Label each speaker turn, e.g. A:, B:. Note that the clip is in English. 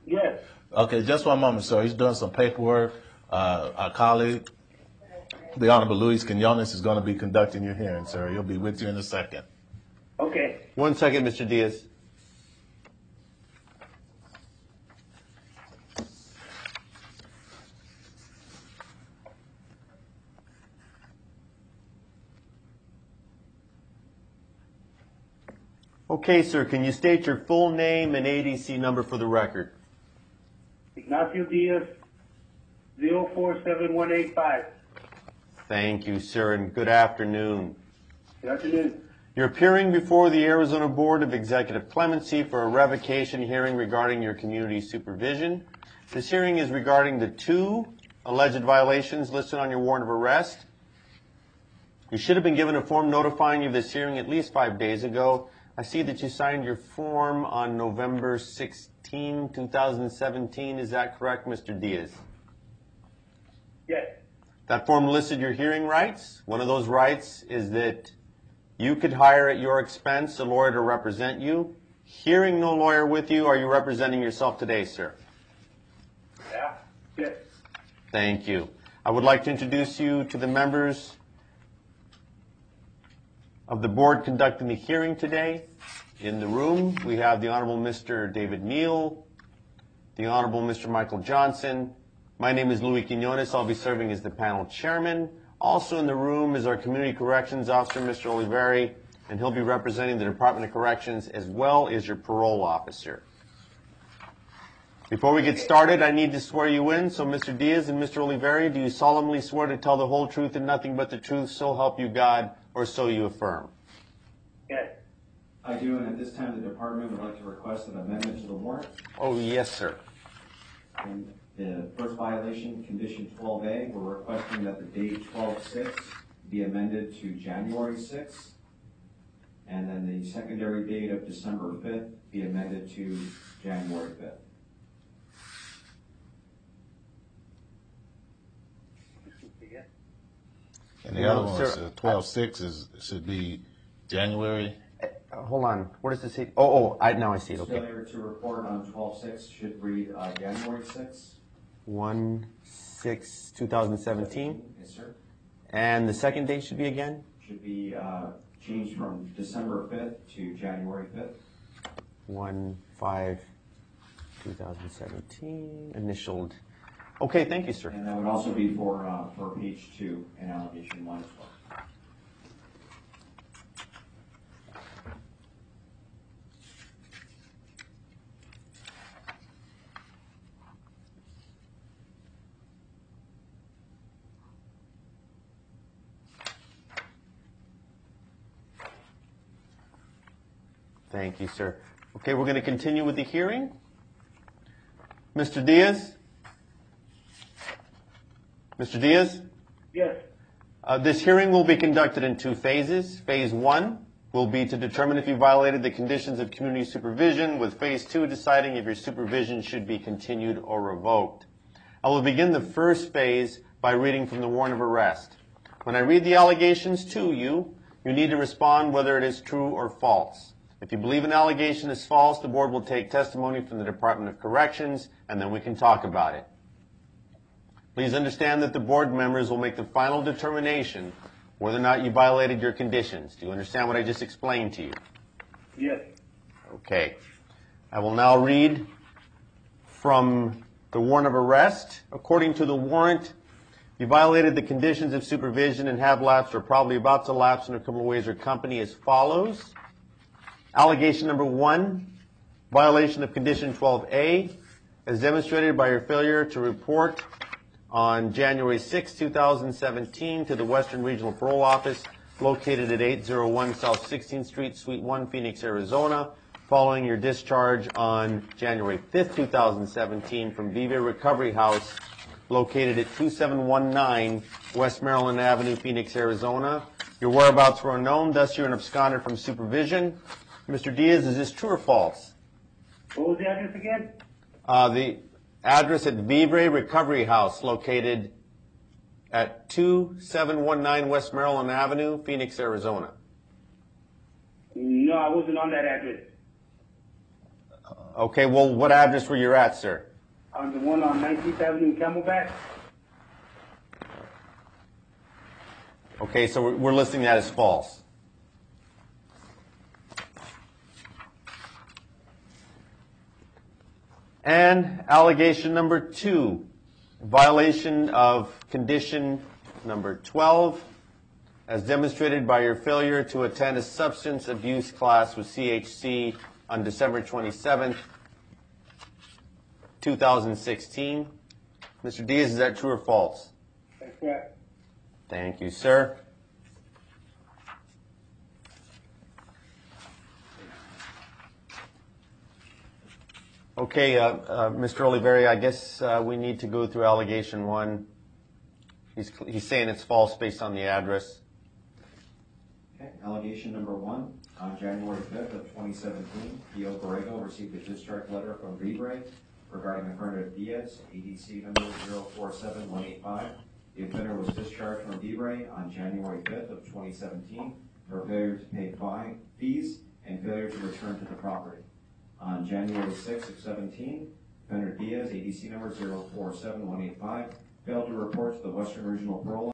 A: Yes.
B: Okay, just one moment, sir. He's doing some paperwork. Our colleague, the Honorable Luis Quinones, is going to be conducting your hearing, sir. He'll be with you in a second.
A: Okay.
C: 1 second, Mr. Diaz. Okay, sir, can you state your full name and ADC number for the record?
A: Ignacio Diaz, 047185.
C: Thank you, sir, and good afternoon.
A: Good afternoon.
C: You're appearing before the Arizona Board of Executive Clemency for a revocation hearing regarding your community supervision. This hearing is regarding the 2 alleged violations listed on your warrant of arrest. You should have been given a form notifying you of this hearing at least 5 days ago. I see that you signed your form on November 16, 2017. Is that correct, Mr. Diaz?
A: Yes.
C: That form listed your hearing rights. One of those rights is that you could hire at your expense a lawyer to represent you. Hearing no lawyer with you, are you representing yourself today, sir?
A: Yeah. Yes.
C: Thank you. I would like to introduce you to the members of the board conducting the hearing today. In the room, we have the Honorable Mr. David Neal, the Honorable Mr. Michael Johnson. My name is Luis Quinones. I'll be serving as the panel chairman. Also in the room is our Community Corrections Officer, Mr. Oliveri, and he'll be representing the Department of Corrections as well as your parole officer. Before we get started, I need to swear you in. So Mr. Diaz and Mr. Oliveri, do you solemnly swear to tell the whole truth and nothing but the truth, so help you God, or so you affirm?
A: Yes.
D: I do, and at this time, the department would like to request an amendment to the warrant.
C: Oh, yes, sir.
D: And the first violation, condition 12A, we're requesting that the date 12/6 be amended to January 6th, and then the secondary date of December 5th be amended to January 5th.
B: And the other one, 12/6, should be January.
C: Hold on. What does this say? Now I see it. Okay.
D: Failure to report on 12/6 should read January 6th.
C: 1/6/2017.
D: Yes, sir.
C: And the second date should be again?
D: Should be changed from December 5th to January 5th.
C: 1/5/2017. Initialed. Okay, thank you, sir.
D: And that would also be for page 2 and allegation 1 as well.
C: Thank you, sir. Okay, we're going to continue with the hearing. Mr. Diaz? Mr. Diaz?
A: Yes.
C: This hearing will be conducted in 2 phases. Phase 1 will be to determine if you violated the conditions of community supervision, with Phase 2 deciding if your supervision should be continued or revoked. I will begin the first phase by reading from the warrant of arrest. When I read the allegations to you, you need to respond whether it is true or false. If you believe an allegation is false, the board will take testimony from the Department of Corrections, and then we can talk about it. Please understand that the board members will make the final determination whether or not you violated your conditions. Do you understand what I just explained to you?
A: Yes.
C: Okay. I will now read from the warrant of arrest. According to the warrant, you violated the conditions of supervision and have lapsed or probably about to lapse in a criminal ways or company as follows. Allegation number 1, violation of condition 12A, as demonstrated by your failure to report on January 6, 2017 to the Western Regional Parole Office located at 801 South 16th Street, Suite 1, Phoenix, Arizona, following your discharge on January 5, 2017 from Vive Recovery House located at 2719 West Maryland Avenue, Phoenix, Arizona. Your whereabouts were unknown, thus you're an absconder from supervision. Mr. Diaz, is this true or false?
A: What was the address again?
C: The address at Vive Recovery House, located at 2719 West Maryland Avenue, Phoenix, Arizona.
A: No, I wasn't on that address.
C: Okay, well, what address were you at, sir?
A: On the one on 19th Avenue, Camelback?
C: Okay, so we're listing that as false. And allegation number 2, violation of condition number 12, as demonstrated by your failure to attend a substance abuse class with CHC on December 27th, 2016. Mr. Diaz, is that true or false?
A: That's correct.
C: Thank you, sir. Okay, Mr. Oliveri, I guess we need to go through allegation 1. He's saying it's false based on the address.
D: Okay, allegation number 1, on January 5th of 2017, Pio Borrego received a discharge letter from Libre regarding Bernard Diaz, ADC number 047185. The offender was discharged from Libre on January 5th of 2017 for failure to pay fees and failure to return to the property. On January 6th of 17, Bernard Diaz, ADC number 047185, failed to report to the Western Regional Parole